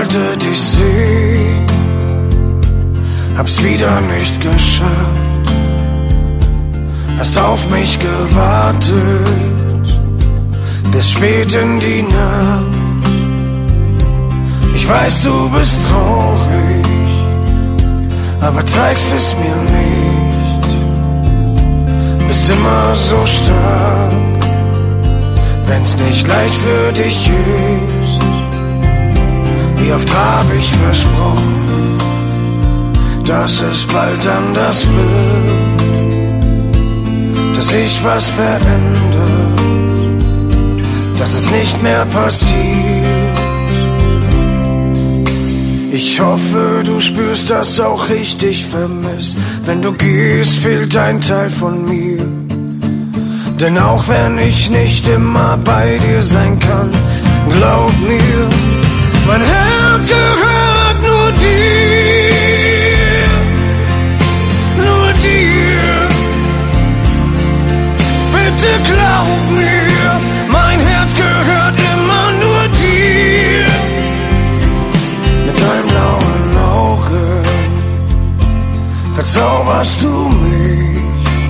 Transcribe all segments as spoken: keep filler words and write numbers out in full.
wollte dich sehen, hab's wieder nicht geschafft. Hast auf mich gewartet, bis spät in die Nacht. Ich weiß, du bist traurig, aber zeigst es mir nicht. Bist immer so stark, wenn's nicht leicht für dich ist. Wie oft hab ich versprochen, dass es bald anders wird, dass sich was verändert, dass es nicht mehr passiert. Ich hoffe, du spürst das auch richtig vermisst. Wenn du gehst, fehlt ein Teil von mir. Denn auch wenn ich nicht immer bei dir sein kann, glaub mir, mein Herz gehört nur dir, nur dir. Bitte glaub mir, mein Herz gehört immer nur dir. Mit deinem blauen Auge verzauberst du mich,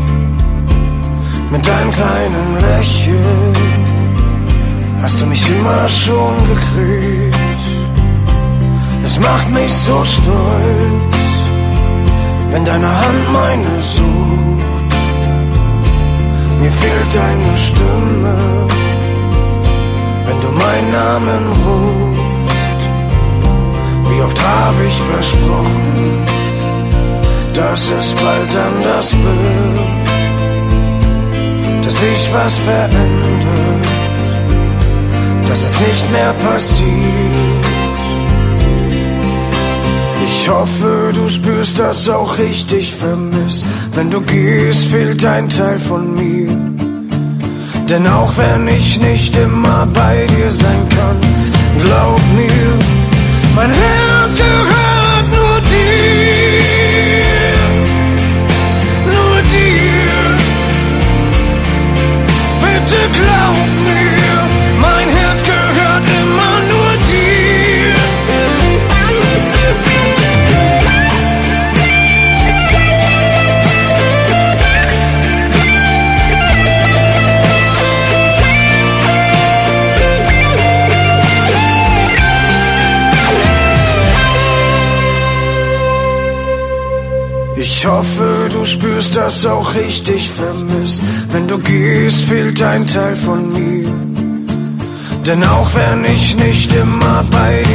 mit deinem kleinen Lächeln hast du mich immer schon gekriegt. Es macht mich so stolz, wenn deine Hand meine sucht. Mir fehlt deine Stimme, wenn du meinen Namen rufst. Wie oft habe ich versprochen, dass es bald anders wird, dass sich was verändert, dass es nicht mehr passiert. Ich hoffe, du spürst das auch richtig vermisst. Wenn du gehst, fehlt ein Teil von mir. Denn auch wenn ich nicht immer bei dir sein kann, glaub mir, mein Herz gehört nur dir, nur dir. Bitte glaub mir, mein Herz gehört immer nur dir. Ich hoffe, du spürst das auch richtig vermisst. Wenn du gehst, fehlt ein Teil von mir. Denn auch wenn ich nicht immer bei